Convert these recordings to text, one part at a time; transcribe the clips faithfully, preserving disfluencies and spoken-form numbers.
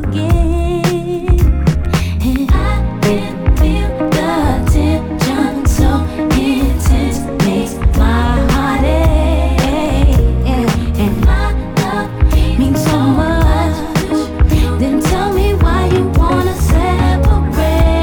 again. And I can feel the tension so intense, makes my heart ache. And my love means so much. Then tell me why you wanna separate.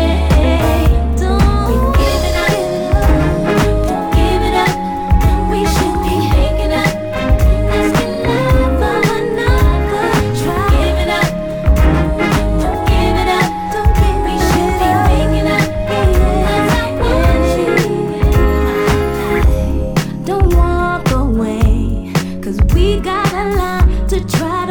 Don't give it up, don't give it up. We should be making up, asking never another try. Give it up, don't give it up, don't give we should be making up, 'cause I want you. Don't walk away, 'cause we got a lot to try.